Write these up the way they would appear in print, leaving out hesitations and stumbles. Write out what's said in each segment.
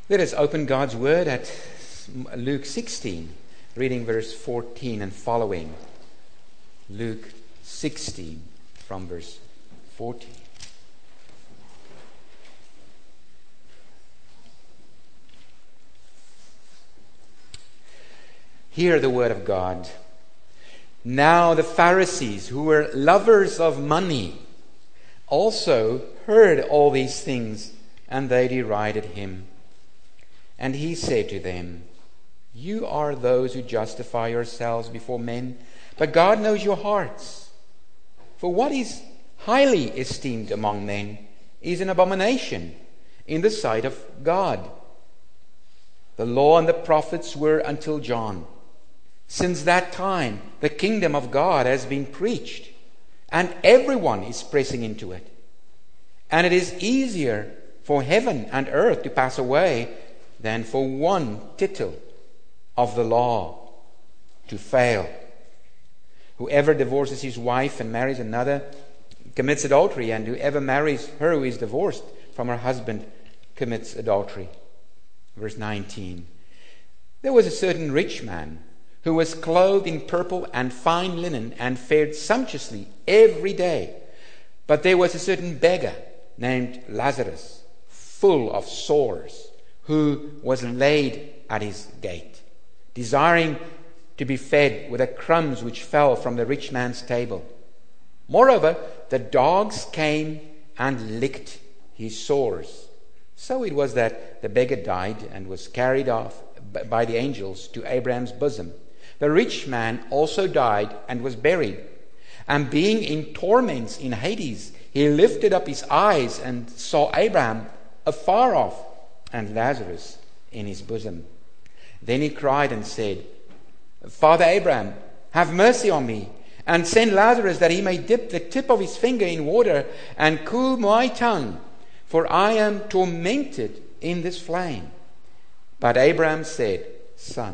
Let us open God's Word at Luke 16, reading verse 14 and following. Luke 16 from verse 14. Hear the word of God. Now the Pharisees, who were lovers of money, also heard all these things, and they derided him. And he said to them, You are those who justify yourselves before men, but God knows your hearts. For what is highly esteemed among men is an abomination in the sight of God. The law and the prophets were until John. Since that time, the kingdom of God has been preached, and everyone is pressing into it. And it is easier for heaven and earth to pass away than for one tittle of the law to fail. Whoever divorces his wife and marries another commits adultery, and whoever marries her who is divorced from her husband commits adultery. Verse 19. There was a certain rich man who was clothed in purple and fine linen and fared sumptuously every day. But there was a certain beggar named Lazarus, full of sores, who was laid at his gate, desiring to be fed with the crumbs which fell from the rich man's table. Moreover, the dogs came and licked his sores. So it was that the beggar died and was carried off by the angels to Abraham's bosom. The rich man also died and was buried. And being in torments in Hades, he lifted up his eyes and saw Abraham afar off and Lazarus in his bosom. Then he cried and said, Father Abraham, have mercy on me, and send Lazarus that he may dip the tip of his finger in water and cool my tongue, for I am tormented in this flame. But Abraham said, Son,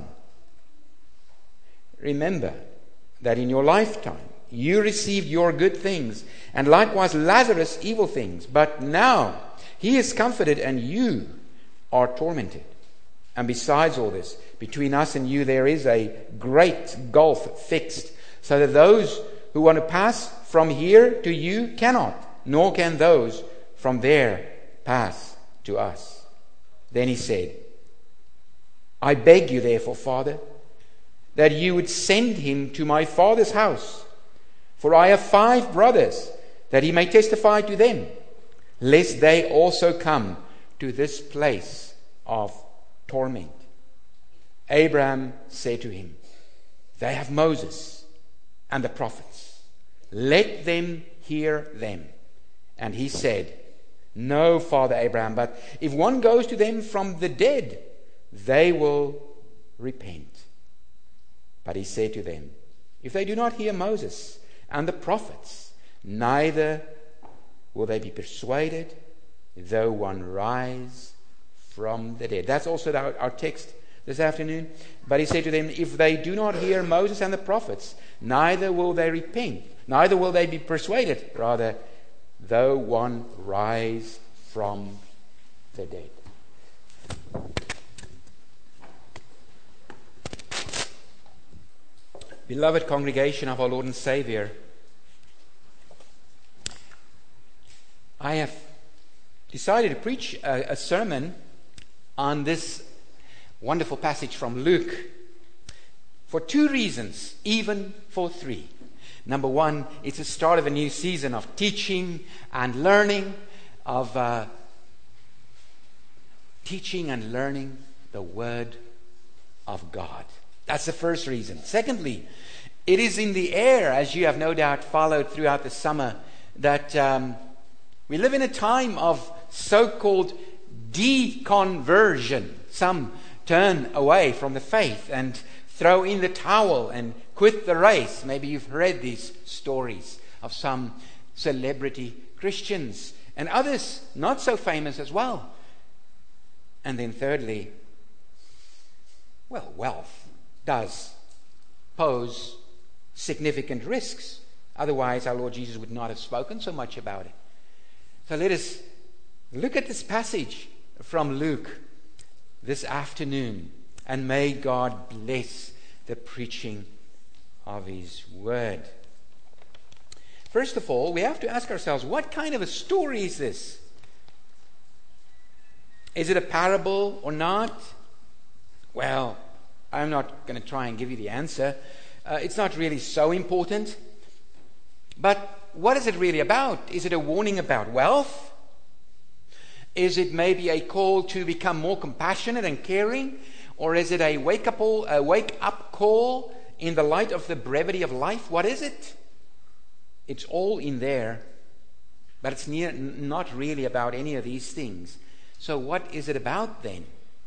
remember that in your lifetime you received your good things, and likewise Lazarus evil things. But now he is comforted, and you are tormented. And besides all this, between us and you there is a great gulf fixed, so that those who want to pass from here to you cannot, nor can those from there pass to us. Then he said, I beg you therefore, Father, that you would send him to my father's house, for I have 5 brothers, that he may testify to them, lest they also come to this place of torment. Abraham said to him, They have Moses and the prophets. Let them hear them. And he said, No, Father Abraham, but if one goes to them from the dead, they will repent. But he said to them, If they do not hear Moses and the prophets, neither will they be persuaded, though one rise from the dead. That's also our text this afternoon. But he said to them, If they do not hear Moses and the prophets, neither will they repent, neither will they be persuaded, rather, though one rise from the dead. Beloved congregation of our Lord and Savior, I have decided to preach a sermon on this wonderful passage from Luke for 2 reasons, even for 3. Number 1, it's the start of a new season of teaching and learning, teaching and learning the Word of God. That's the first reason. Secondly, it is in the air, as you have no doubt followed throughout the summer, that we live in a time of so-called deconversion. Some turn away from the faith and throw in the towel and quit the race. Maybe you've read these stories of some celebrity Christians and others not so famous as well. And then thirdly, wealth does pose significant risks. Otherwise, our Lord Jesus would not have spoken so much about it. So let us look at this passage from Luke this afternoon. And may God bless the preaching of His Word. First of all, we have to ask ourselves, what kind of a story is this? Is it a parable or not? Well, I'm not going to try and give you the answer. It's not really so important. But what is it really about? Is it a warning about wealth? Is it maybe a call to become more compassionate and caring? Or is it a wake-up call in the light of the brevity of life? What is it? It's all in there, but it's not really about any of these things. So what is it about then?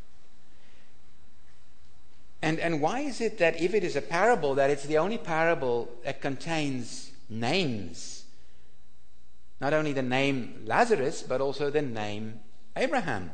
And why is it that if it is a parable, that it's the only parable that contains names? Not only the name Lazarus, but also the name Abraham.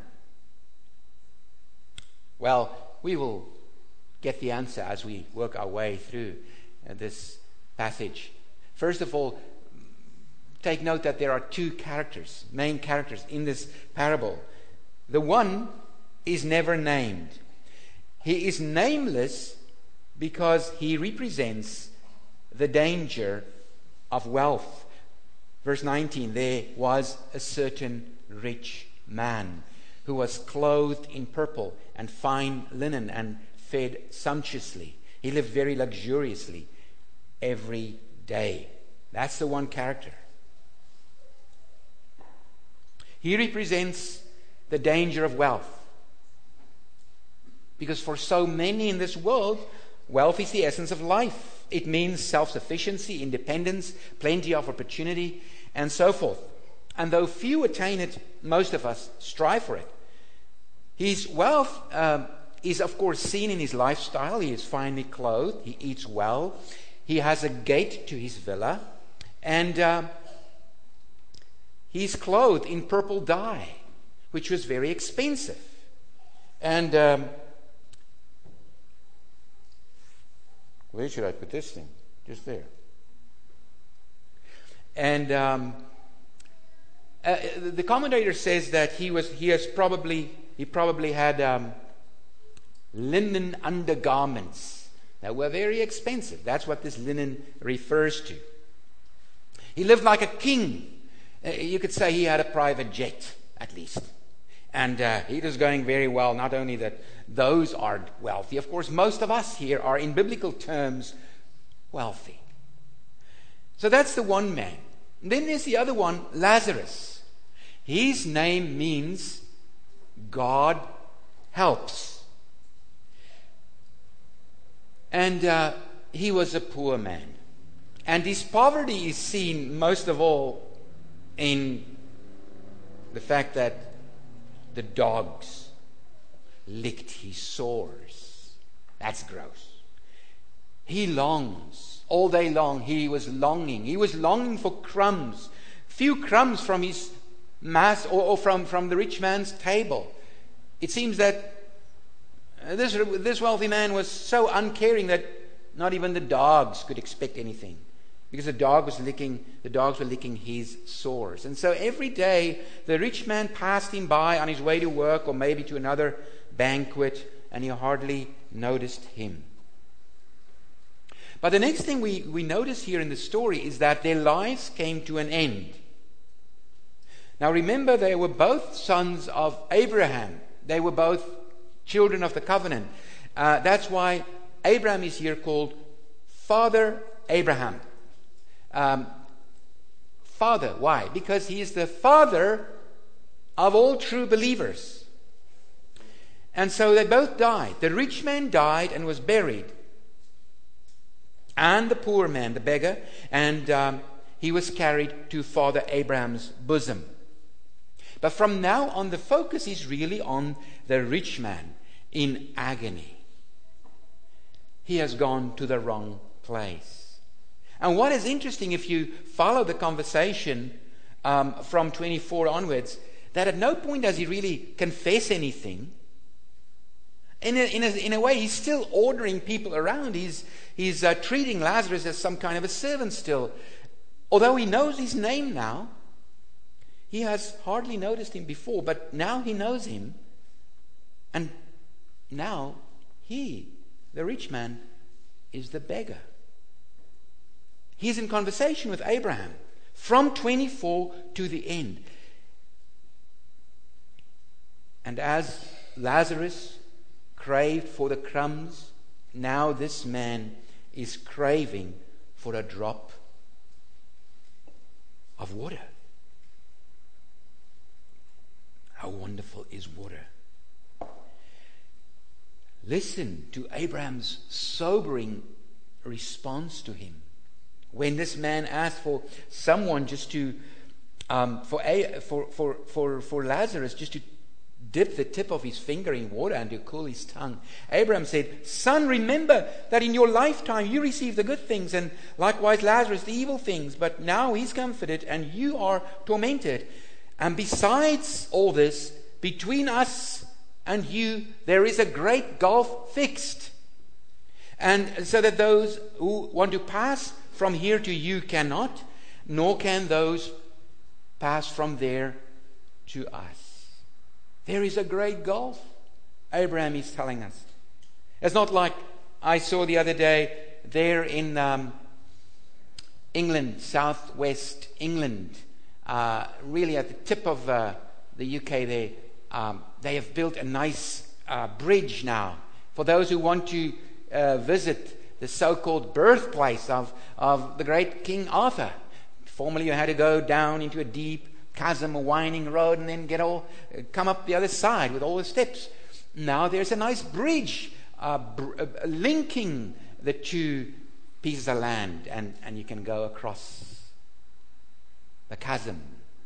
Well, we will get the answer as we work our way through this passage. First of all, take note that there are two main characters in this parable. The one is never named. He is nameless because he represents the danger of wealth. Verse 19, there was a certain rich man who was clothed in purple and fine linen and fed sumptuously. He lived very luxuriously every day. That's the one character. He represents the danger of wealth. Because for so many in this world, wealth is the essence of life. It means self-sufficiency, independence, plenty of opportunity, and so forth. And though few attain it, most of us strive for it. His wealth is, of course, seen in his lifestyle. He is finely clothed. He eats well. He has a gate to his villa. And he's clothed in purple dye, which was very expensive. And where should I put this thing? Just there. And the commentator says that he probably had linen undergarments that were very expensive. That's what this linen refers to. He lived like a king. You could say he had a private jet, at least. And he was going very well. Not only that those are wealthy. Of course, most of us here are, in biblical terms, wealthy. So that's the one man. And then there's the other one, Lazarus. His name means God helps. And he was a poor man. And his poverty is seen most of all in the fact that the dogs licked his sores. That's gross. He longs. All day long he was longing. He was longing for crumbs. Few crumbs from his mass or from the rich man's table. It seems that this wealthy man was so uncaring that not even the dogs could expect anything. Because the dogs were licking his sores. And so every day the rich man passed him by on his way to work or maybe to another banquet, and he hardly noticed him. But the next thing we notice here in the story is that their lives came to an end. Now remember, they were both sons of Abraham. They were both children of the covenant. That's why Abraham is here called Father Abraham. Father, why? Because he is the father of all true believers. And so they both died. The rich man died and was buried. And the poor man, the beggar, and he was carried to Father Abraham's bosom. But from now on, the focus is really on the rich man in agony. He has gone to the wrong place. And what is interesting, if you follow the conversation from 24 onwards, that at no point does he really confess anything. In a way, he's still ordering people around. He's treating Lazarus as some kind of a servant still. Although he knows his name now, he has hardly noticed him before, but now he knows him. And now he, the rich man, is the beggar. He's in conversation with Abraham from 24 to the end. And as Lazarus craved for the crumbs, now this man is craving for a drop of water. How wonderful is water! Listen to Abraham's sobering response to him. When this man asked for someone just to, for Lazarus just to dip the tip of his finger in water and to cool his tongue, Abraham said, "Son, remember that in your lifetime you received the good things, and likewise Lazarus the evil things. But now he's comforted and you are tormented. And besides all this, between us and you there is a great gulf fixed, and so that those who want to pass from here to you cannot, nor can those pass from there to us." There is a great gulf, Abraham is telling us. It's not like I saw the other day there in England, southwest England, really at the tip of the UK there. They have built a nice bridge now for those who want to visit the so-called birthplace of the great King Arthur. Formerly you had to go down into a deep chasm, a winding road, and then come up the other side with all the steps. Now there's a nice bridge linking the two pieces of land, and you can go across the chasm.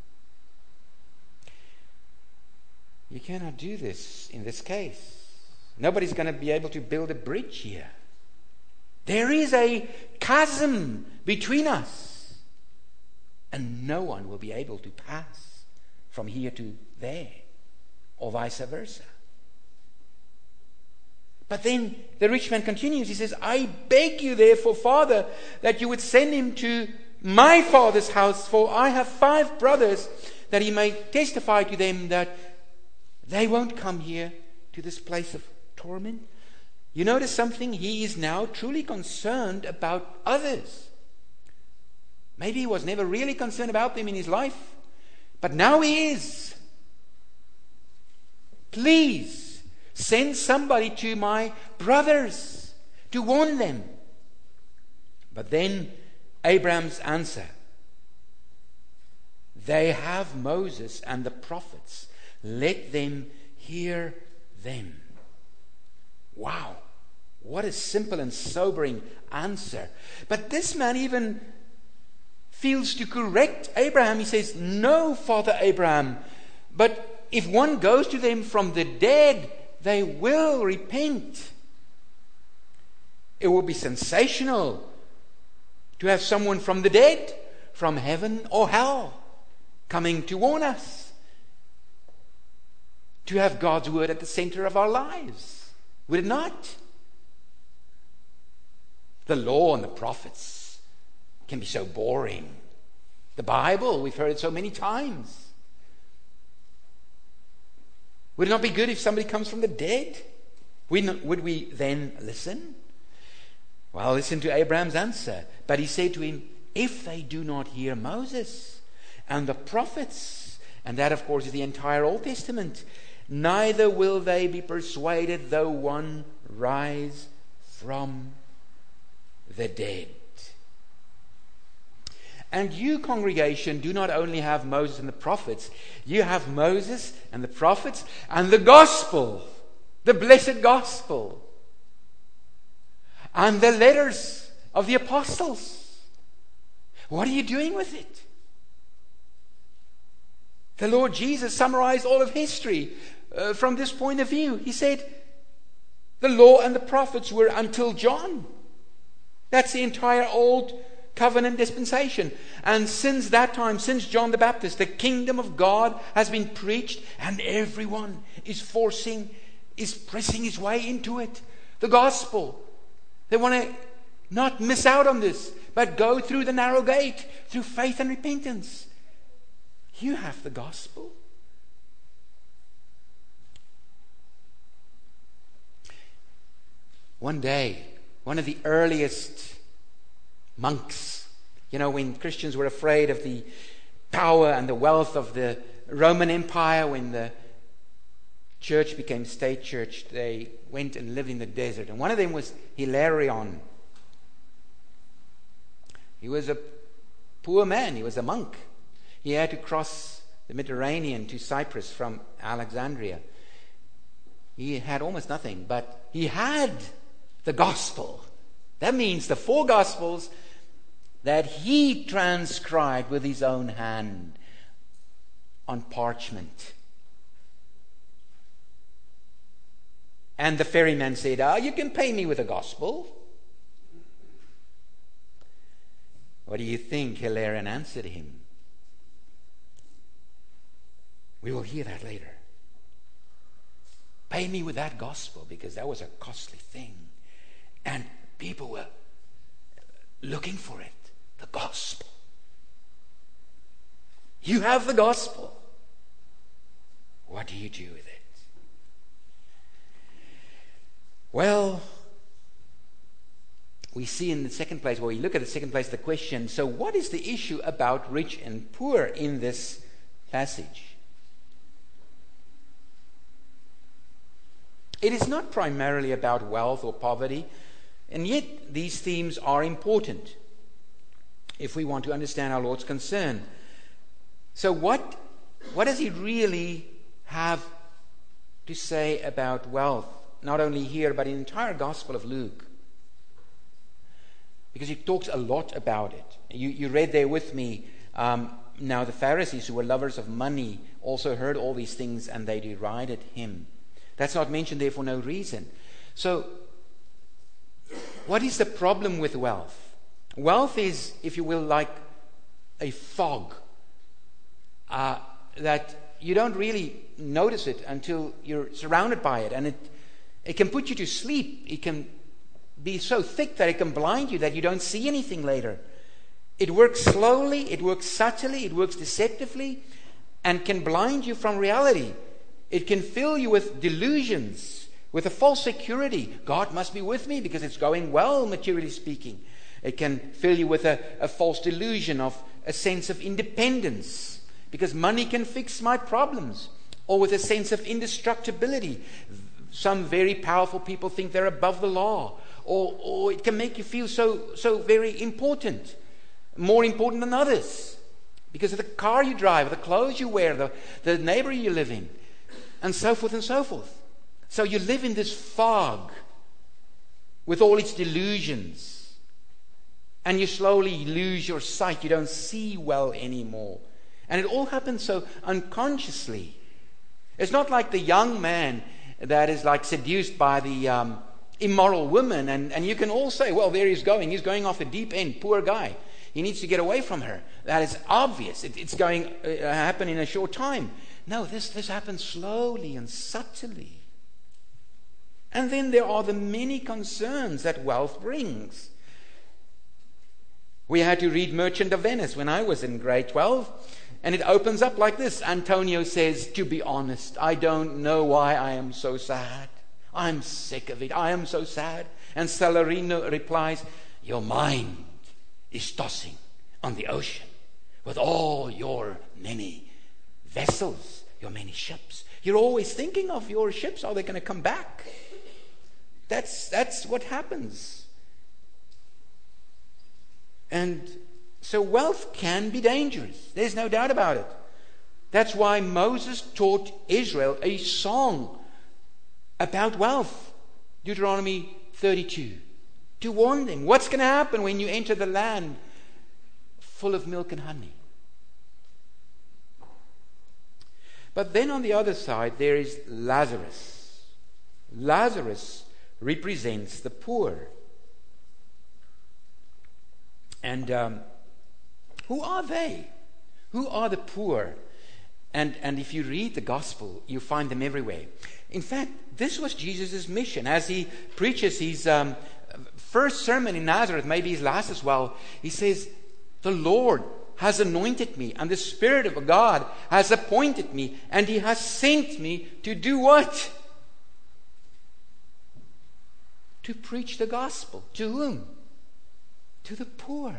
You cannot do this in this case. Nobody's going to be able to build a bridge here. There is a chasm between us, and no one will be able to pass from here to there, or vice versa. But then the rich man continues. He says, "I beg you therefore, Father, that you would send him to my father's house, for I have 5 brothers, that he may testify to them that they won't come here to this place of torment." You notice something? He is now truly concerned about others. Maybe he was never really concerned about them in his life, but now he is. "Please send somebody to my brothers to warn them." But then Abraham's answer: "They have Moses and the prophets. Let them hear them." Wow, what a simple and sobering answer. But this man even feels to correct Abraham. He says, "No, Father Abraham, but if one goes to them from the dead, they will repent." It would be sensational to have someone from the dead, from heaven or hell, coming to warn us. To have God's word at the center of our lives. Would it not? The law and the prophets can be so boring. The Bible, we've heard it so many times. Would it not be good if somebody comes from the dead? Would we then listen? Well, listen to Abraham's answer. But he said to him, "If they do not hear Moses and the prophets," and that of course is the entire Old Testament, "neither will they be persuaded though one rise from the dead." And you, congregation, do not only have Moses and the prophets, you have Moses and the prophets and the gospel, the blessed gospel, and the letters of the apostles. What are you doing with it? The Lord Jesus summarized all of history from this point of view. He said, the law and the prophets were until John. That's the entire Old Covenant dispensation. And since that time, since John the Baptist, the kingdom of God has been preached, and everyone is pressing his way into it. The gospel. They want to not miss out on this, but go through the narrow gate, through faith and repentance. You have the gospel. One day, one of the earliest monks, when Christians were afraid of the power and the wealth of the Roman Empire, when the church became state church, they went and lived in the desert. And one of them was Hilarion. He was a poor man. He was a monk. He had to cross the Mediterranean to Cyprus from Alexandria. He had almost nothing, but he had the gospel. That means the 4 gospels that he transcribed with his own hand on parchment. And the ferryman said, you can pay me with a gospel. What do you think Hilarion answered him? We will hear that later. Pay me with that gospel, because that was a costly thing. And people were looking for it. The gospel. You have the gospel. What do you do with it? Well, we see in the second place, we look at the second place, the question, so what is the issue about rich and poor in this passage? It is not primarily about wealth or poverty, and yet these themes are important if we want to understand our Lord's concern. So what does he really have to say about wealth? Not only here, but in the entire Gospel of Luke. Because he talks a lot about it. You read there with me, now the Pharisees, who were lovers of money, also heard all these things, and they derided him. That's not mentioned there for no reason. So, what is the problem with wealth? Wealth is, if you will, like a fog that you don't really notice it until you're surrounded by it. And it can put you to sleep. It can be so thick that it can blind you that you don't see anything later. It works slowly, it works subtly, it works deceptively, and can blind you from reality. It can fill you with delusions, with a false security. God must be with me because it's going well, materially speaking. It can fill you with a false delusion of a sense of independence, because money can fix my problems, or with a sense of indestructibility. Some very powerful people think they're above the law, or it can make you feel so very important, more important than others, because of the car you drive, the clothes you wear, the neighborhood you live in, and so forth and so forth. So you live in this fog with all its delusions, and you slowly lose your sight. You don't see well anymore. And it all happens so unconsciously. It's not like the young man that is like seduced by the immoral woman, and you can all say, well, there he's going off the deep end, poor guy. He needs to get away from her. That is obvious. It's going to happen in a short time. No, this happens slowly and subtly. And then there are the many concerns that wealth brings. We had to read Merchant of Venice when I was in grade 12, and it opens up like this. Antonio says, to be honest, I don't know why I am so sad. I'm sick of it. I am so sad. And Salarino replies, your mind is tossing on the ocean with all your many vessels, your many ships. You're always thinking of your ships. Are they going to come back? That's what happens. And so wealth can be dangerous. There's no doubt about it. That's why Moses taught Israel a song about wealth. Deuteronomy 32. To warn them what's going to happen when you enter the land full of milk and honey. But then on the other side, there is Lazarus. Lazarus represents the poor. And who are they? Who are the poor? And if you read the gospel, you find them everywhere. In fact, this was Jesus' mission. As he preaches his first sermon in Nazareth, maybe his last as well, he says, the Lord has anointed me, and the Spirit of God has appointed me, and he has sent me to do what? to preach the gospel. To whom? To the poor.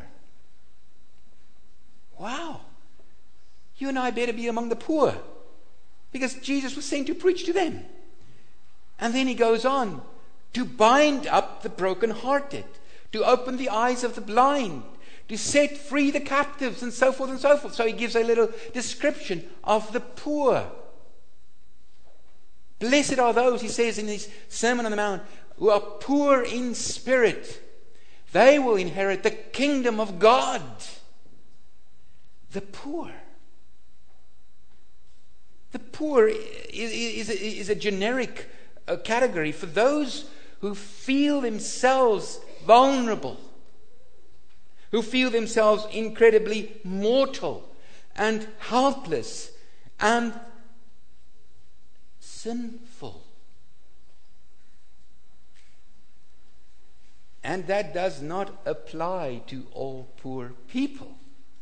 Wow. You and I better be among the poor, because Jesus was sent to preach to them. And then he goes on to bind up the brokenhearted, to open the eyes of the blind, to set free the captives, and so forth and so forth. So he gives a little description of the poor. Blessed are those, he says in his Sermon on the Mount, who are poor in spirit. They will inherit the kingdom of God. The poor. The poor is a generic category for those who feel themselves vulnerable, who feel themselves incredibly mortal and helpless and sinful. And that does not apply to all poor people.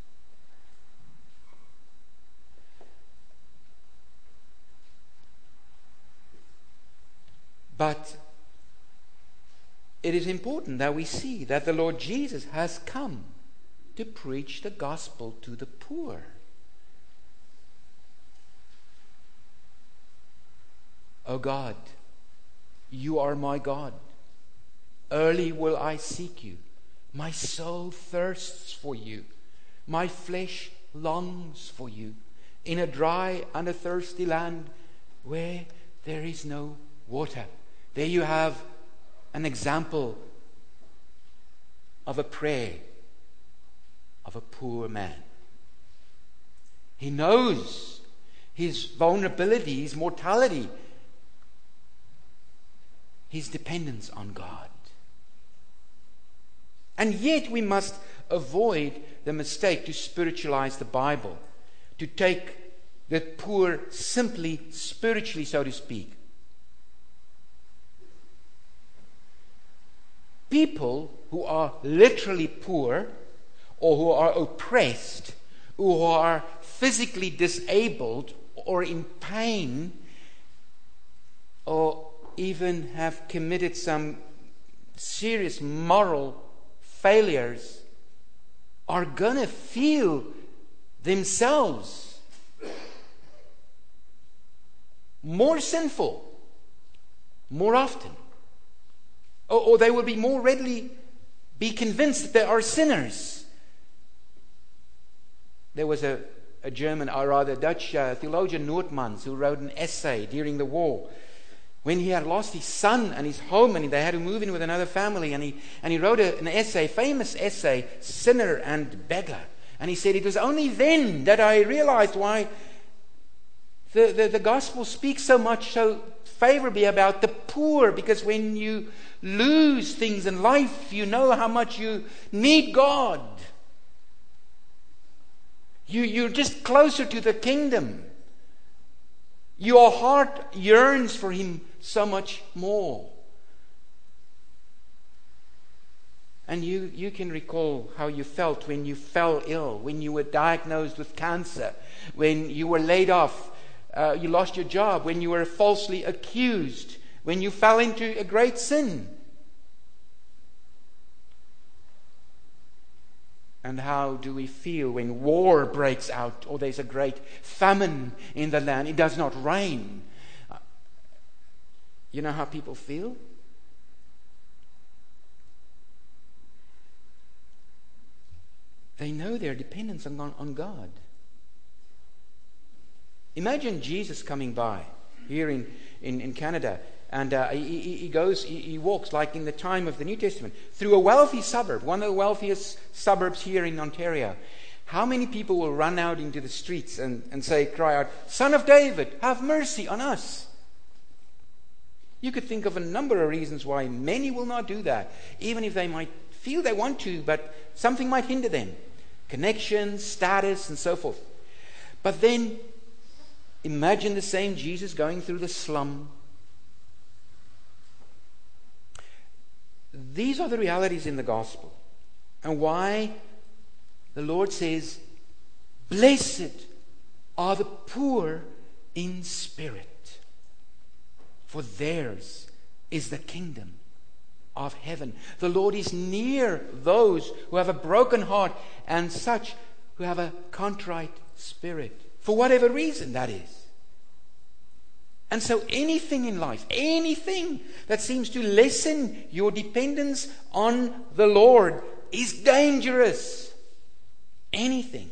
But it is important that we see that the Lord Jesus has come to preach the gospel to the poor. O God, you are my God. Early will I seek you. My soul thirsts for you. My flesh longs for you in a dry and a thirsty land where there is no water. There you have an example of a prayer of a poor man. He knows his vulnerability, his mortality, his dependence on God. And yet we must avoid the mistake to spiritualize the Bible, to take the poor simply spiritually, so to speak. People who are literally poor, or who are oppressed, who are physically disabled or in pain, or even have committed some serious moral failures, are going to feel themselves more sinful more often. Or they will be more readily be convinced that they are sinners. There was a German, or rather Dutch theologian, Noordmans, who wrote an essay during the war when he had lost his son and his home, and they had to move in with another family, and he wrote an essay, famous essay, Sinner and Beggar. And he said, it was only then that I realized why the gospel speaks so much, so favorably about the poor, because when you lose things in life, you know how much you need God. You're just closer to the kingdom. Your heart yearns for Him so much more. And you can recall how you felt when you fell ill, when you were diagnosed with cancer, when you were laid off, you lost your job, when you were falsely accused, when you fell into a great sin. And how do we feel when war breaks out, or there's a great famine in the land? It does not rain. You know how people feel? They know their dependence on God. Imagine Jesus coming by here in Canada, and he walks like in the time of the New Testament through a wealthy suburb, one of the wealthiest suburbs here in Ontario. How many people will run out into the streets and cry out, "Son of David, have mercy on us"? You could think of a number of reasons why many will not do that, even if they might feel they want to, but something might hinder them. Connections, status, and so forth. But then, imagine the same Jesus going through the slum. These are the realities in the gospel, and why the Lord says, "Blessed are the poor in spirit, for theirs is the kingdom of heaven. The Lord is near those who have a broken heart and such who have a contrite spirit, for whatever reason that is. And so anything in life, anything that seems to lessen your dependence on the Lord is dangerous. Anything.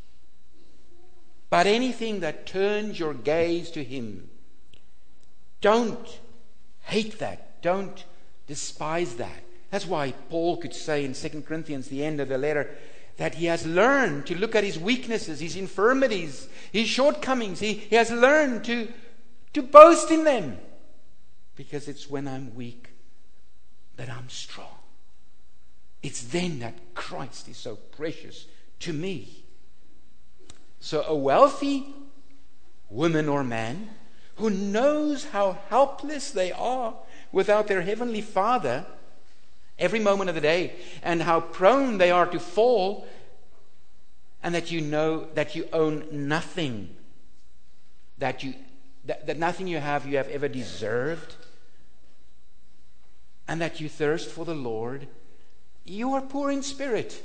But anything that turns your gaze to Him, don't hate that. Don't despise that. That's why Paul could say in 2 Corinthians, the end of the letter, that he has learned to look at his weaknesses, his infirmities, his shortcomings. He has learned to boast in them. Because it's when I'm weak that I'm strong. It's then that Christ is so precious to me. So a wealthy woman or man who knows how helpless they are without their Heavenly Father every moment of the day, and how prone they are to fall, and that you know that you own nothing, that nothing you have ever deserved, and that you thirst for the Lord, you are poor in spirit.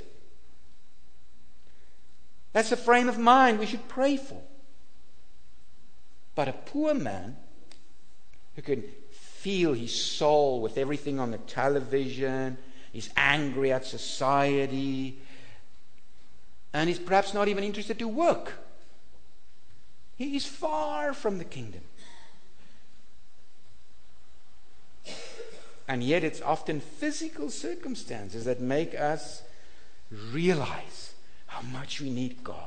That's a frame of mind we should pray for. But a poor man who can feel his soul with everything on the television, is angry at society, and is perhaps not even interested to work. He is far from the kingdom. And yet it's often physical circumstances that make us realize how much we need God.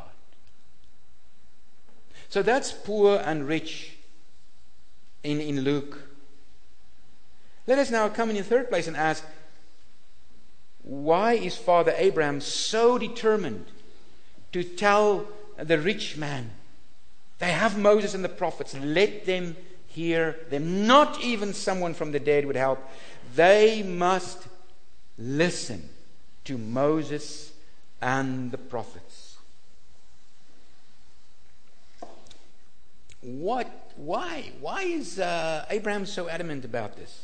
So that's poor and rich in Luke. Let us now come in the third place and ask, why is Father Abraham so determined to tell the rich man, they have Moses and the prophets, let them hear them. Not even someone from the dead would help. They must listen to Moses and the prophets. Why is Abraham so adamant about this?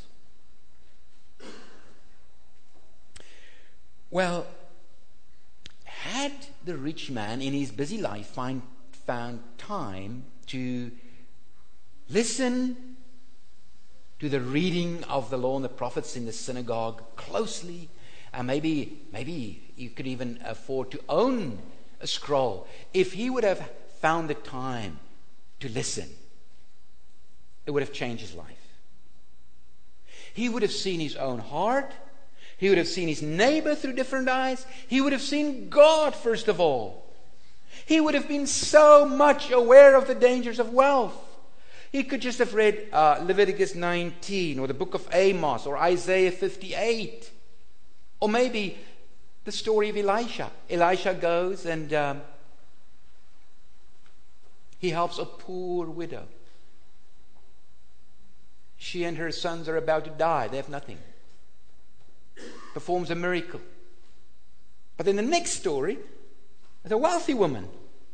Well, had the rich man in his busy life found time to listen to the reading of the law and the prophets in the synagogue closely, and maybe you could even afford to own a scroll, if he would have found the time to listen, it would have changed his life. He would have seen his own heart. He would have seen his neighbor through different eyes. He would have seen God first of all. He would have been so much aware of the dangers of wealth. He could just have read Leviticus 19 or the book of Amos or Isaiah 58. Or maybe the story of Elisha. Elisha goes and he helps a poor widow. She and her sons are about to die. They have nothing. Performs a miracle. But in the next story, there's a wealthy woman.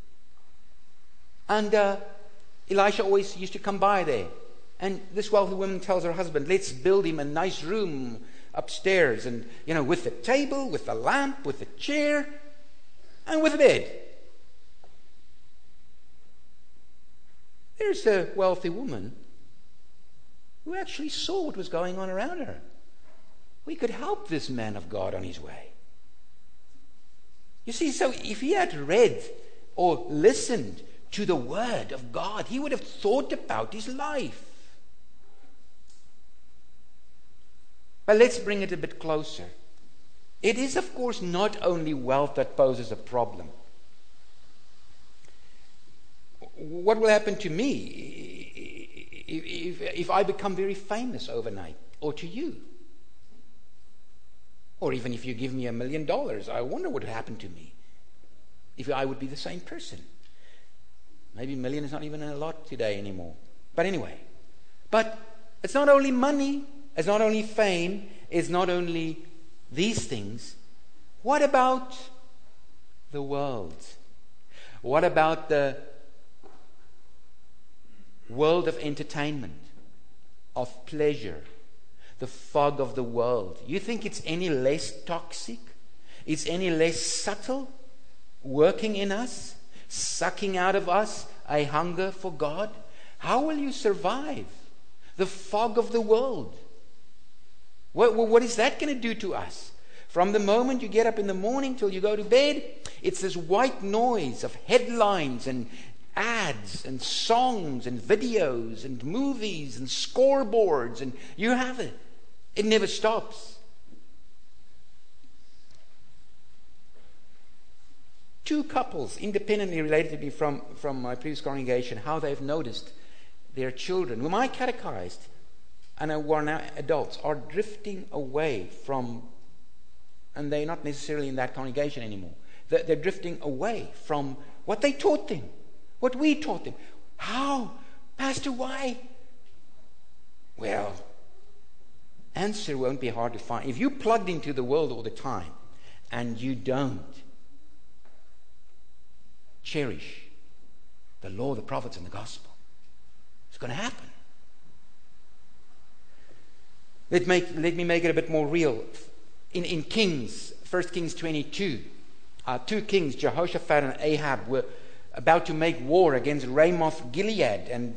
And Elisha always used to come by there. And this wealthy woman tells her husband, let's build him a nice room upstairs. And, with the table, with the lamp, with the chair, and with a bed. There's a wealthy woman who actually saw what was going on around her. We could help this man of God on his way. You see, so if he had read or listened to the word of God, he would have thought about his life. But let's bring it a bit closer. It is, of course, not only wealth that poses a problem. What will happen to me if I become very famous overnight, or to you? Or even if you give me $1 million, I wonder what would happen to me if I would be the same person. Maybe $1 million is not even a lot today anymore. But anyway, it's not only money, it's not only fame, it's not only these things. What about the world? What about the world of entertainment, of pleasure? the fog of the world. You think it's any less toxic? It's any less subtle, working in us, sucking out of us a hunger for God? How will you survive the fog of the world? What is that going to do to us? From the moment you get up in the morning till you go to bed, it's this white noise of headlines and ads and songs and videos and movies and scoreboards, and you have it. It never stops. Two couples independently related to me from my previous congregation, how they've noticed their children, whom I catechized and who are now adults, are drifting away from, and they're not necessarily in that congregation anymore. They're drifting away from what they taught them, what we taught them. How? Pastor, why? Well, answer won't be hard to find. If you plugged into the world all the time and you don't cherish the law, the prophets, and the gospel, it's going to happen. Let me make it a bit more real. In Kings, 1 Kings 22, two kings, Jehoshaphat and Ahab, were about to make war against Ramoth Gilead, and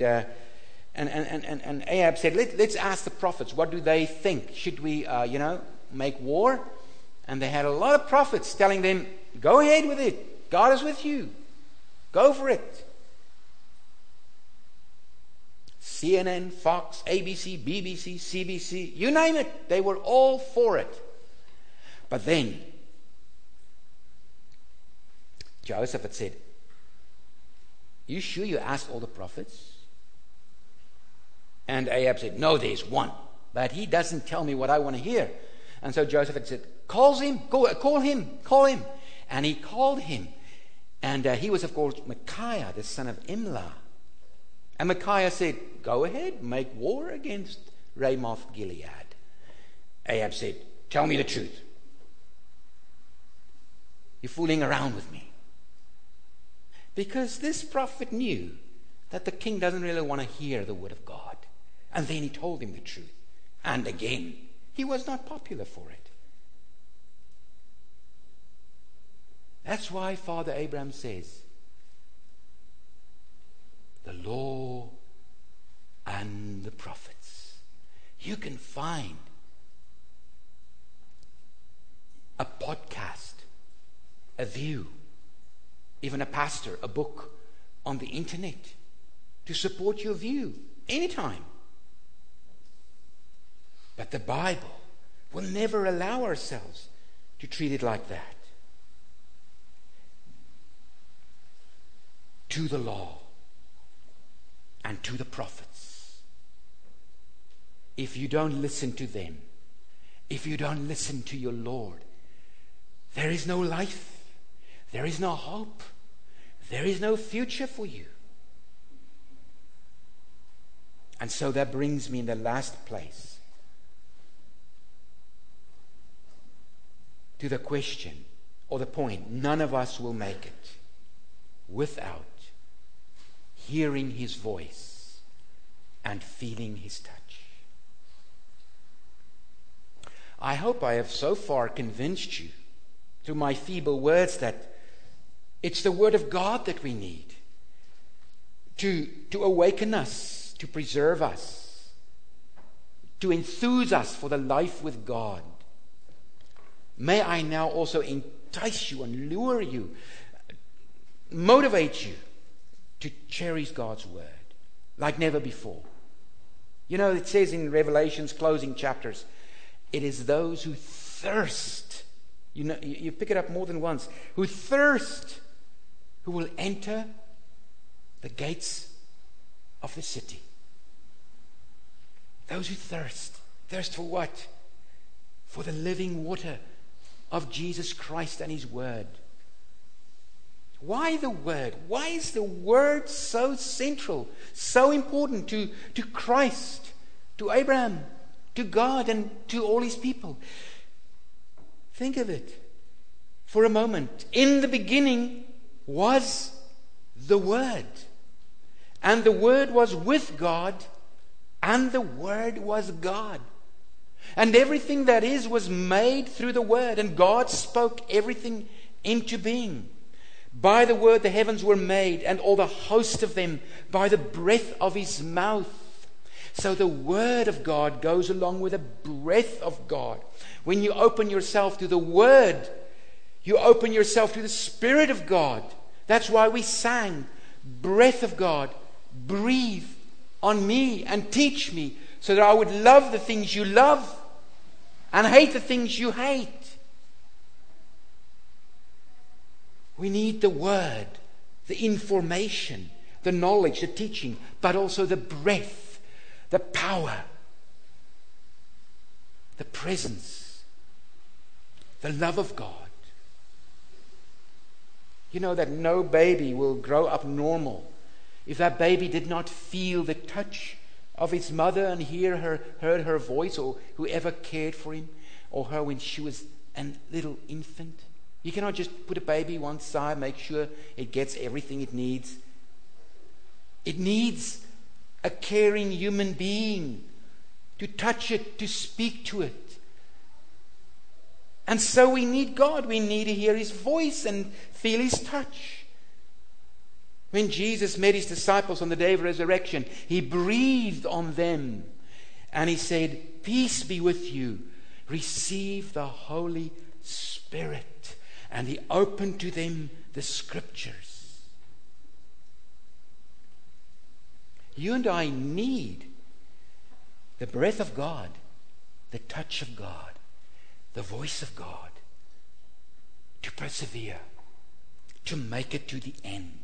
Ahab said, let's ask the prophets, what do they think? Should we, make war? And they had a lot of prophets telling them, go ahead with it. God is with you. Go for it. CNN, Fox, ABC, BBC, CBC, you name it. They were all for it. But then, Joseph had said, you sure you asked all the prophets? And Ahab said, no, there's one. But he doesn't tell me what I want to hear. And so Joseph had said, call him. And he called him. And he was, of course, Micaiah, the son of Imlah. And Micaiah said, go ahead, make war against Ramoth Gilead. Ahab said, tell me the truth. You're fooling around with me. Because this prophet knew that the king doesn't really want to hear the word of God. And then he told him the truth. And again, he was not popular for it. That's why Father Abraham says, the law and the prophets. You can find a podcast, a view, even a pastor, a book on the internet to support your view anytime. But the Bible will never allow ourselves to treat it like that. To the law and to the prophets. If you don't listen to them, if you don't listen to your Lord, there is no life, there is no hope, there is no future for you. And so that brings me in the last place to the question or the point. None of us will make it without hearing his voice and feeling his touch. I hope I have so far convinced you through my feeble words that it's the word of God that we need to awaken us, to preserve us, to enthuse us for the life with God. May I now also entice you and lure you, motivate you to cherish God's word like never before. You know, it says in Revelation's closing chapters, it is those who thirst. You know, you pick it up more than once. Who thirst, who will enter the gates of the city. Those who thirst. Thirst for what? For the living water of Jesus Christ and his word. Why the word? Why is the word so central, so important to Christ, to Abraham, to God, and to all his people? Think of it for a moment. In the beginning was the Word, and the Word was with God, and the Word was God. And everything that is was made through the Word. And God spoke everything into being. By the Word the heavens were made, and all the host of them by the breath of His mouth. So the Word of God goes along with the breath of God. When you open yourself to the Word, you open yourself to the Spirit of God. That's why we sang, breath of God, breathe on me and teach me, so that I would love the things you love and hate the things you hate. We need the Word, the information, the knowledge, the teaching, but also the breath, the power, the presence, the love of God. You know that no baby will grow up normal if that baby did not feel the touch of its mother and heard her voice, or whoever cared for him or her when she was a little infant. You cannot just put a baby one side, make sure it gets everything it needs. It needs a caring human being to touch it, to speak to it. And so we need God. We need to hear His voice and feel His touch. When Jesus met His disciples on the day of resurrection, He breathed on them and He said, "Peace be with you. Receive the Holy Spirit." And He opened to them the Scriptures. You and I need the breath of God, the touch of God, the voice of God to persevere, to make it to the end.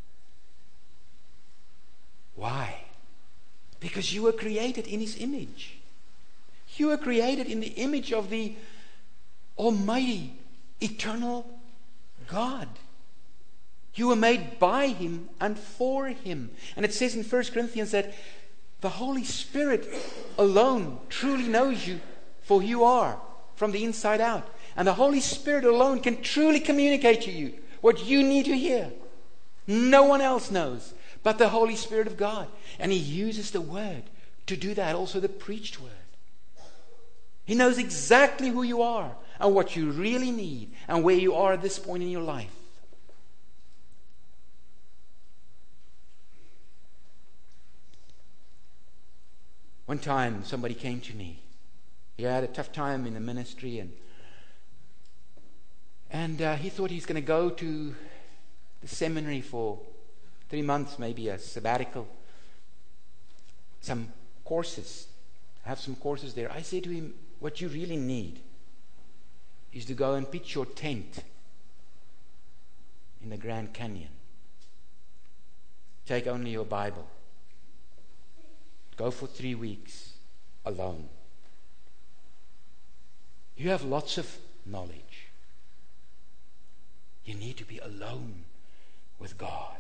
Why? Because you were created in His image. You were created in the image of the Almighty, eternal God. You were made by Him and for Him. And it says in 1 Corinthians that the Holy Spirit alone truly knows you for who you are from the inside out. And the Holy Spirit alone can truly communicate to you what you need to hear. No one else knows but the Holy Spirit of God. And He uses the Word to do that, also the preached Word. He knows exactly who you are and what you really need and where you are at this point in your life. One time somebody came to me. He had a tough time in the ministry and he thought he's going to go to the seminary for 3 months, maybe a sabbatical, some courses, have some courses there. I said to him, what you really need is to go and pitch your tent in the Grand Canyon. Take only your Bible. Go for 3 weeks alone. You have lots of knowledge. You need to be alone with God.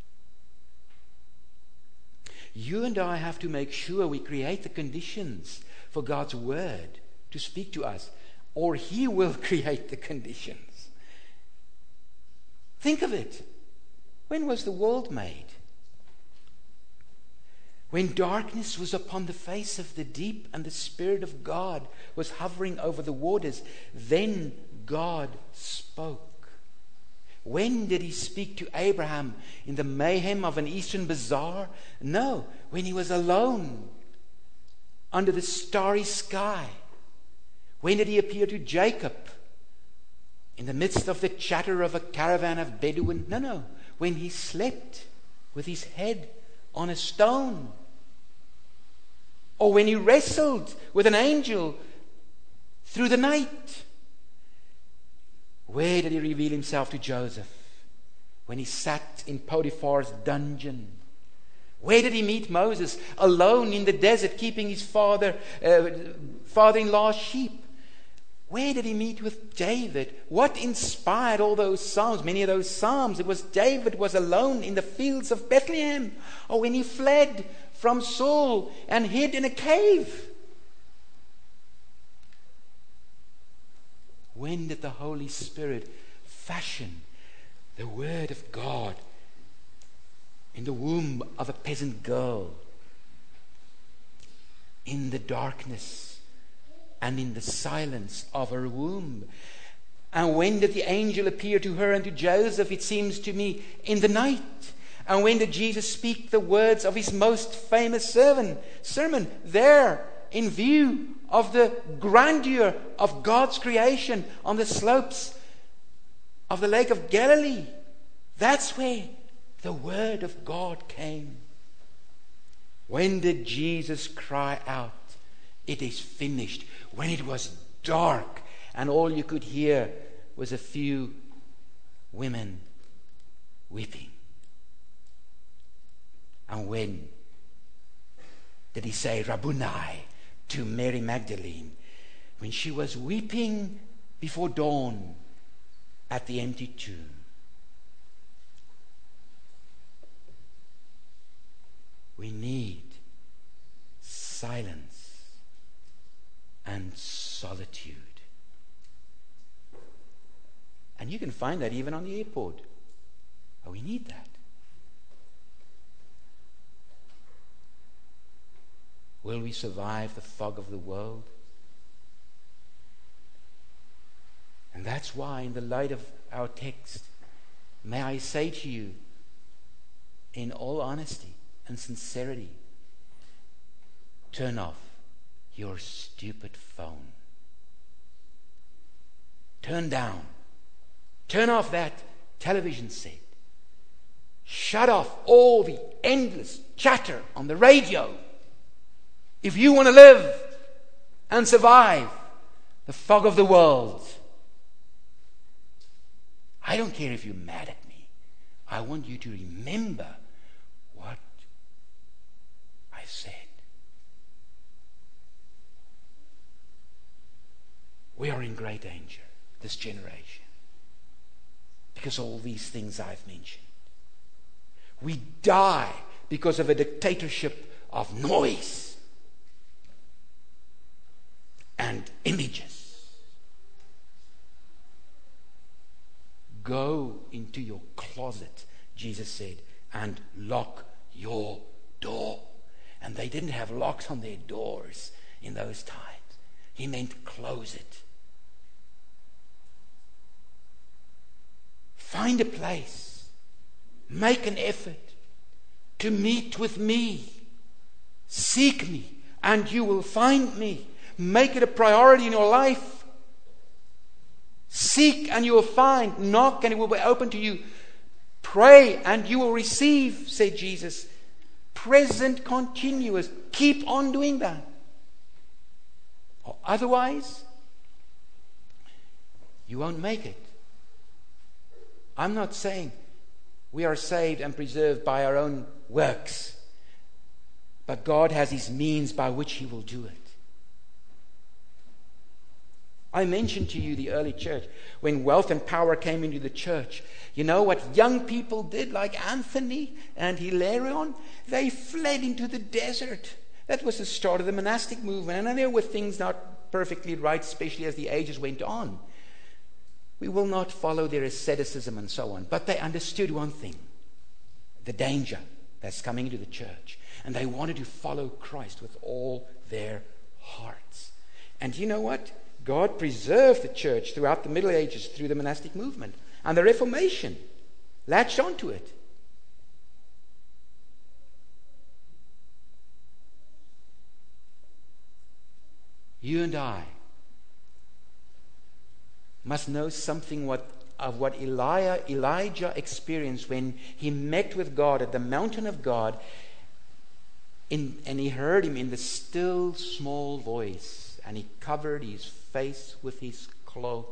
You and I have to make sure we create the conditions for God's Word to speak to us, or He will create the conditions. Think of it. When was the world made? When darkness was upon the face of the deep and the Spirit of God was hovering over the waters, then God spoke. When did He speak to Abraham? In the mayhem of an Eastern bazaar? No, when he was alone under the starry sky. When did He appear to Jacob? In the midst of the chatter of a caravan of Bedouin? No, when he slept with his head on a stone. Or when he wrestled with an angel through the night. Where did He reveal Himself to Joseph? When he sat in Potiphar's dungeon. Where did He meet Moses? Alone in the desert, keeping his father-in-law's sheep. Where did He meet with David? What inspired all those psalms? Many of those psalms, it was David was alone in the fields of Bethlehem. Or when he fled from Saul and hid in a cave. When did the Holy Spirit fashion the Word of God in the womb of a peasant girl? In the darkness and in the silence of her womb. And when did the angel appear to her and to Joseph? It seems to me in the night. And when did Jesus speak the words of his most famous sermon? There, in view of the grandeur of God's creation on the slopes of the Lake of Galilee. That's where the word of God came. When did Jesus cry out, "It is finished"? When it was dark and all you could hear was a few women weeping. And when did he say Rabboni to Mary Magdalene? When she was weeping before dawn at the empty tomb. We need silence and solitude. And you can find that even on the airport. Oh, we need that. Will we survive the fog of the world? And that's why, in the light of our text, may I say to you, in all honesty and sincerity, turn off your stupid phone. Turn off that television set. Shut off all the endless chatter on the radio. If you want to live and survive the fog of the world, I don't care if you're mad at me. I want you to remember what I said. We are in great danger, this generation, because of all these things I've mentioned. We die because of a dictatorship of noise and images. Go into your closet, Jesus said, and lock your door. And they didn't have locks on their doors in those times. He meant close it. Find a place. Make an effort to meet with me. Seek me, and you will find me. Make it a priority in your life. Seek and you will find. Knock and it will be open to you. Pray and you will receive, said Jesus. Present continuous. Keep on doing that. Or otherwise, you won't make it. I'm not saying we are saved and preserved by our own works. But God has His means by which He will do it. I mentioned to you the early church, when wealth and power came into the church. You know what young people did, like Anthony and Hilarion? They fled into the desert. That was the start of the monastic movement. And there were things not perfectly right, especially as the ages went on. We will not follow their asceticism and so on. But they understood one thing, the danger that's coming into the church. And they wanted to follow Christ with all their hearts. And you know what? God preserved the church throughout the Middle Ages through the monastic movement. And the Reformation latched onto it. You and I must know something of what Elijah experienced when he met with God at the mountain of God, and he heard Him in the still small voice, and he covered his face with his cloak.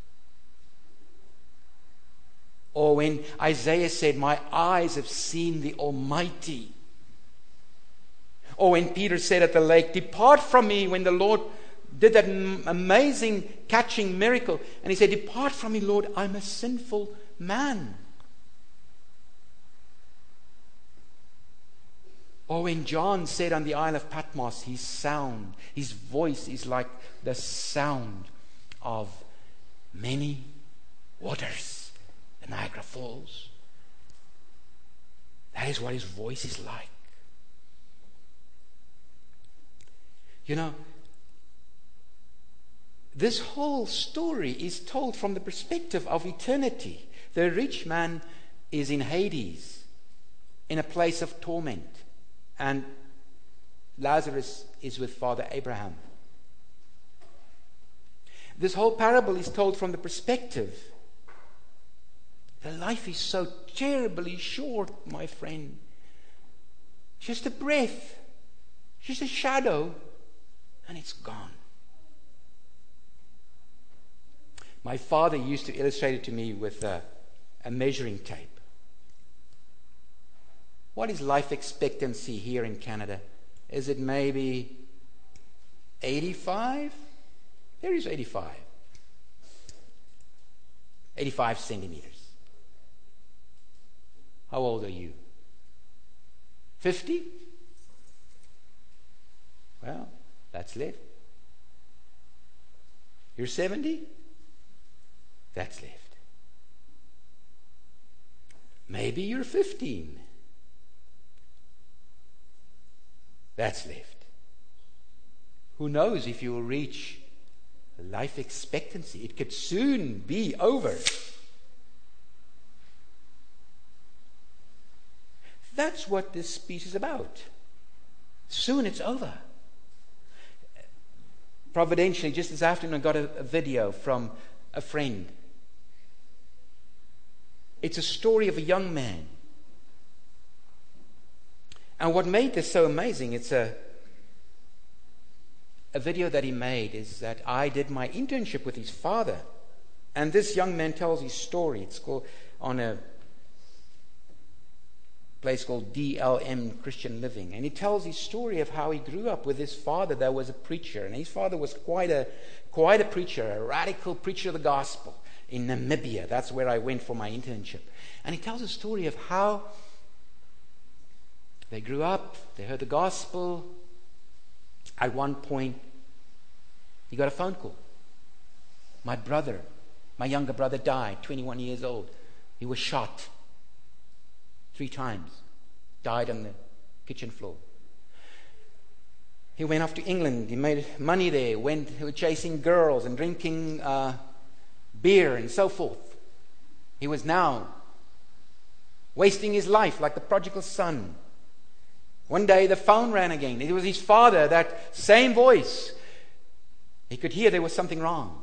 Or when Isaiah said, "My eyes have seen the Almighty." Or when Peter said at the lake, "Depart from me," when the Lord did that amazing catching miracle. And he said, "Depart from me, Lord, I'm a sinful man." Or when John said on the Isle of Patmos, his voice is like the sound of many waters, the Niagara Falls. That is what his voice is like. You know, this whole story is told from the perspective of eternity. The rich man is in Hades, in a place of torment, and Lazarus is with Father Abraham. This whole parable is told from the perspective. The life is so terribly short, my friend. Just a breath, just a shadow, and it's gone. My father used to illustrate it to me with a measuring tape. What is life expectancy here in Canada? Is it maybe 85? There is 85. 85 centimeters. How old are you? 50? Well, that's left. You're 70? That's left. Maybe you're 15. That's left. Who knows if you will reach life expectancy? It could soon be over. That's what this speech is about. Soon it's over. Providentially, just this afternoon, I got a video from a friend. It's a story of a young man. And what made this so amazing, it's a video that he made, is that I did my internship with his father. And this young man tells his story. It's called on a place called DLM Christian Living. And he tells his story of how he grew up with his father that was a preacher. And his father was quite a preacher, a radical preacher of the gospel in Namibia. That's where I went for my internship. And he tells a story of how they grew up, they heard the gospel. At one point, he got a phone call. My younger brother died, 21 years old. He was shot 3 times. Died on the kitchen floor. He went off to England. He made money there. Went chasing girls and drinking beer and so forth. He was now wasting his life like the prodigal son. One day the phone rang again. It was his father, that same voice. He could hear there was something wrong.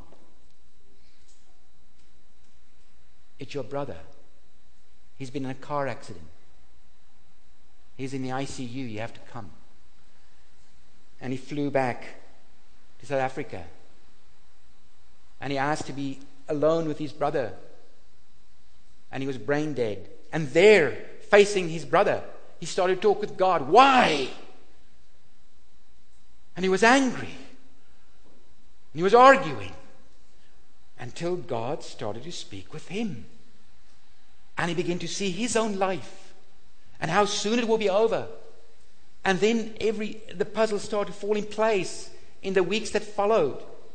It's your brother. He's been in a car accident. He's in the ICU. You have to come. And he flew back to South Africa. And he asked to be alone with his brother. And he was brain dead. And there, facing his brother, he started to talk with God. Why? And he was angry. And he was arguing. Until God started to speak with him. And he began to see his own life. And how soon it will be over. And then the puzzle started to fall in place in the weeks that followed.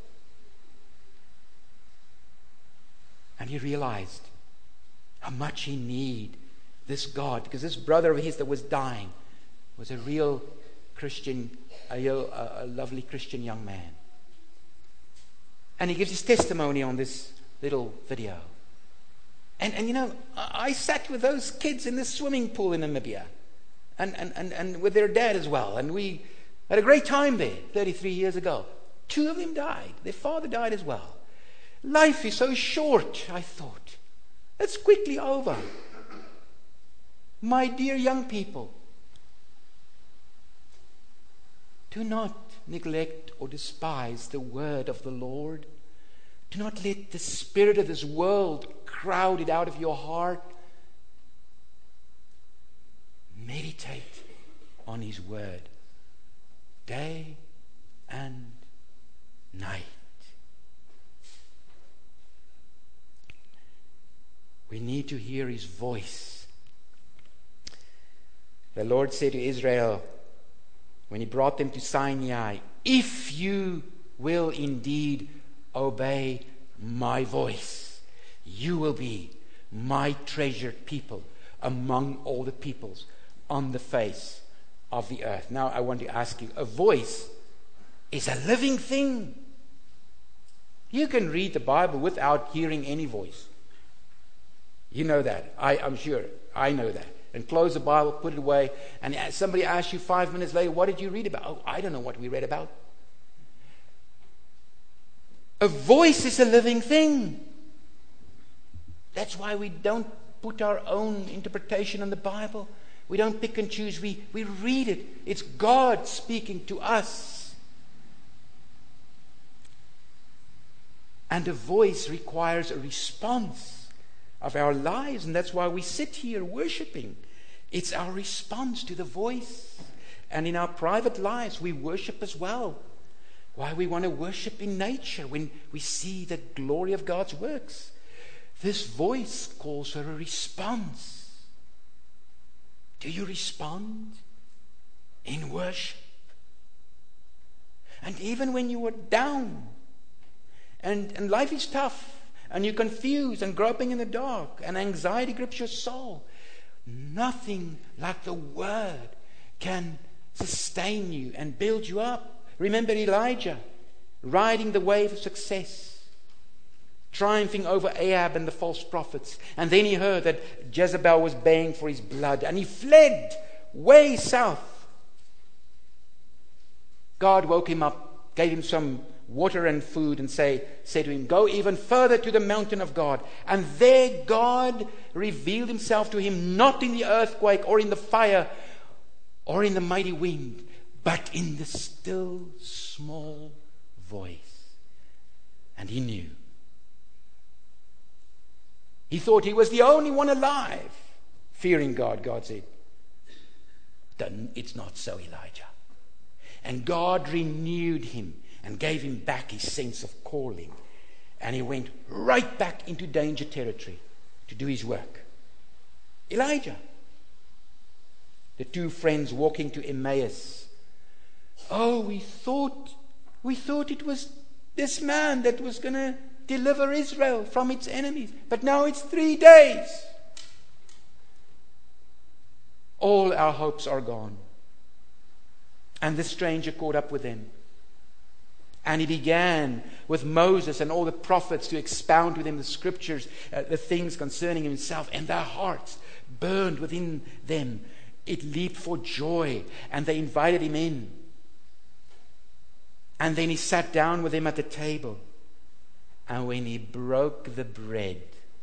And he realized how much he needed this God, because this brother of his that was dying was a real Christian, a lovely Christian young man. And he gives his testimony on this little video. And you know, I sat with those kids in the swimming pool in Namibia, and with their dad as well, and we had a great time there 33 years ago. 2 of them died. Their father died as well. Life is so short, I thought. It's quickly over. My dear young people, do not neglect or despise the word of the Lord. Do not let the spirit of this world crowd it out of your heart. Meditate on His word day and night. We need to hear His voice. The Lord said to Israel when He brought them to Sinai, if you will indeed obey my voice, you will be my treasured people among all the peoples on the face of the earth. Now I want to ask you, a voice is a living thing. You can read the Bible without hearing any voice. You know that. I'm sure. I know that. And close the Bible, put it away, and somebody asks you 5 minutes later, what did you read about? Oh, I don't know what we read about. A voice is a living thing. That's why we don't put our own interpretation on the Bible. We don't pick and choose. We read it. It's God speaking to us. And a voice requires a response of our lives, and that's why we sit here worshiping. It's our response to the voice. And in our private lives, we worship as well. Why we want to worship in nature when we see the glory of God's works. This voice calls for a response. Do you respond in worship? And even when you are down, and life is tough, and you're confused and groping in the dark, and anxiety grips your soul, nothing like the Word can sustain you and build you up. Remember Elijah riding the wave of success, triumphing over Ahab and the false prophets. And then he heard that Jezebel was baying for his blood, and he fled way south. God woke him up, gave him some water and food, and said to him, go even further to the mountain of God. And there God revealed himself to him, not in the earthquake or in the fire or in the mighty wind, but in the still small voice. And he knew. He thought he was the only one alive, fearing God. God said, it's not so, Elijah. And God renewed him and gave him back his sense of calling. And he went right back into danger territory to do his work. Elijah. The two friends walking to Emmaus. Oh, we thought it was this man that was going to deliver Israel from its enemies. But now it's 3 days. All our hopes are gone. And the stranger caught up with them. And he began with Moses and all the prophets to expound to them the scriptures, the things concerning himself, and their hearts burned within them. It leaped for joy, and they invited him in. And then he sat down with them at the table. And when he broke the bread,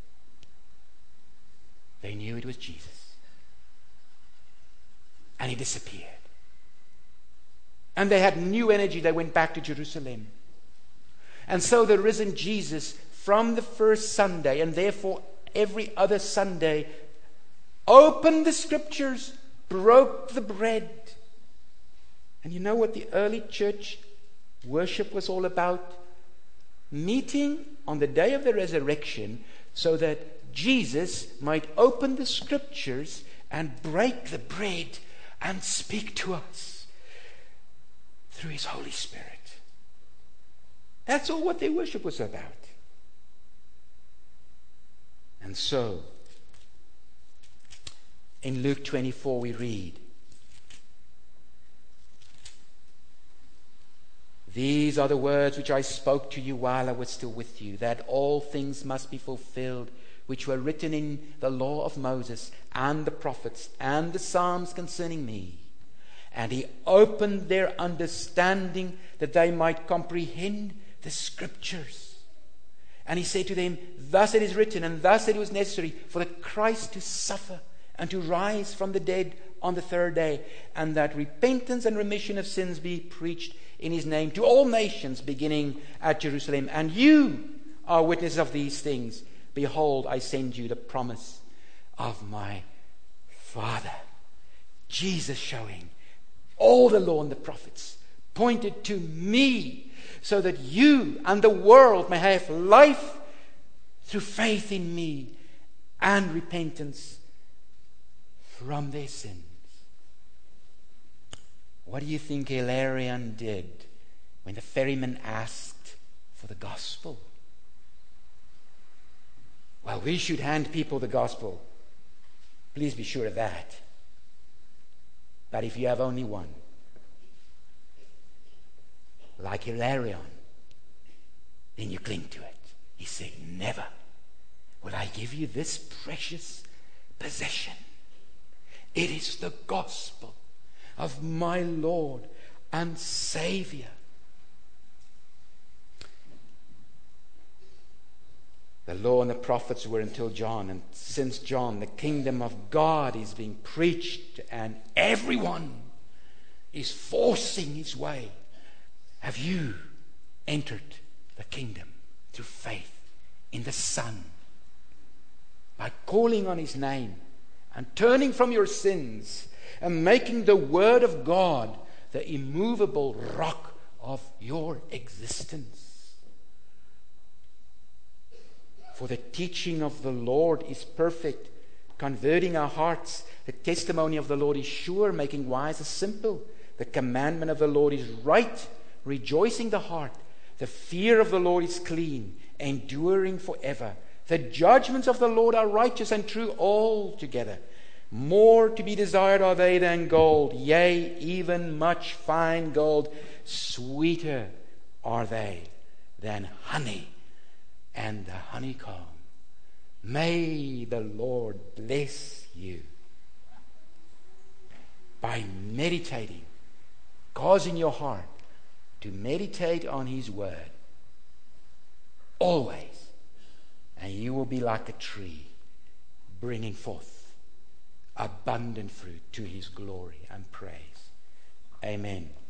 they knew it was Jesus. And he disappeared. And they had new energy. They went back to Jerusalem. And so the risen Jesus, from the first Sunday, and therefore every other Sunday, opened the scriptures, broke the bread. And you know what the early church worship was all about? Meeting on the day of the resurrection so that Jesus might open the scriptures and break the bread and speak to us through his Holy Spirit. That's all what their worship was about. And so, in Luke 24 we read, these are the words which I spoke to you while I was still with you, that all things must be fulfilled which were written in the law of Moses and the prophets and the Psalms concerning me. And he opened their understanding that they might comprehend the scriptures. And he said to them, thus it is written, and thus it was necessary for the Christ to suffer and to rise from the dead on the third day, and that repentance and remission of sins be preached in his name to all nations, beginning at Jerusalem. And you are witnesses of these things. Behold, I send you the promise of my Father. Jesus showing all the law and the prophets pointed to me, so that you and the world may have life through faith in me and repentance from their sins. What do you think Hilarion did when the ferryman asked for the gospel? Well, we should hand people the gospel. Please be sure of that. But if you have only one, like Hilarion, then you cling to it. He said, never will I give you this precious possession. It is the gospel of my Lord and Savior. The law and the prophets were until John, and since John, the kingdom of God is being preached, and everyone is forcing his way. Have you entered the kingdom through faith in the Son? By calling on his name and turning from your sins and making the Word of God the immovable rock of your existence. For the teaching of the Lord is perfect, converting our hearts. The testimony of the Lord is sure, making wise the simple. The commandment of the Lord is right, rejoicing the heart. The fear of the Lord is clean, enduring forever. The judgments of the Lord are righteous and true altogether. More to be desired are they than gold, yea, even much fine gold. Sweeter are they than honey and the honeycomb. May the Lord bless you by meditating, causing your heart to meditate on his word always, and you will be like a tree bringing forth abundant fruit to his glory and praise. Amen.